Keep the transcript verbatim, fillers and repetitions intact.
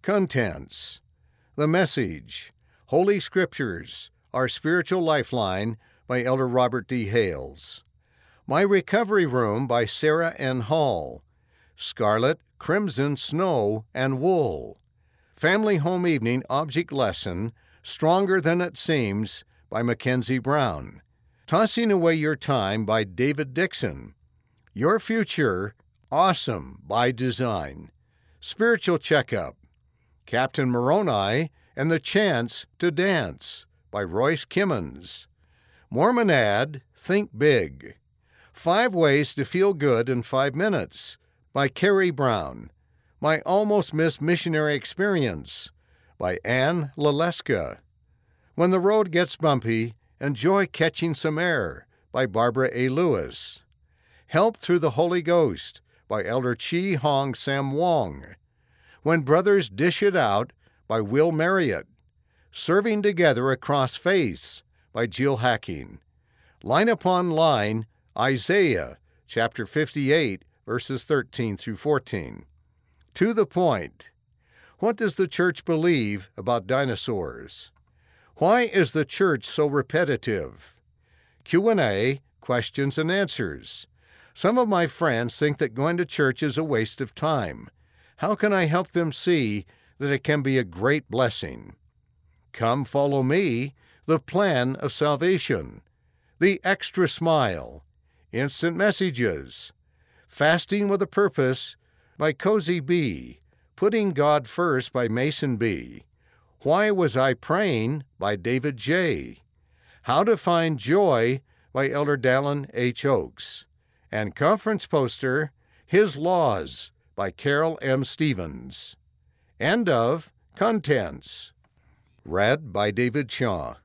Contents. The Message, Holy Scriptures, Our Spiritual Lifeline by Elder Robert D. Hales. My Recovery Room by Sarah N. Hall. Scarlet, Crimson, Snow, and Wool. Family Home Evening Object Lesson, Stronger Than It Seems by Mackenzie Brown. Tossing Away Your Time by David Dixon. Your Future, Awesome by Design. Spiritual Checkup. Captain Moroni and the Chance to Dance by Royce Kimmons. Mormon Ad, Think Big. Five Ways to Feel Good in Five Minutes by Carrie Brown. My Almost Missed Missionary Experience by Anne Laleska. When the Road Gets Bumpy, Enjoy Catching Some Air by Barbara A. Lewis. Help Through the Holy Ghost by Elder Chi Hong Sam Wong. When Brothers Dish It Out by Will Marriott. Serving Together Across Faiths by Jill Hacking. Line Upon Line, Isaiah, chapter fifty-eight, verses thirteen through fourteen. To the Point. What does the church believe about dinosaurs? Why is the church so repetitive? Q and A, questions and answers. Some of my friends think that going to church is a waste of time. How can I help them see that it can be a great blessing? Come Follow Me, The Plan of Salvation. The Extra Smile. Instant Messages. Fasting with a Purpose by Cozy B. Putting God First by Mason B. Why Was I Praying by David J. How to Find Joy by Elder Dallin H. Oaks. And Conference Poster, His Laws by Carol M. Stevens. End of Contents. Read by David Shaw.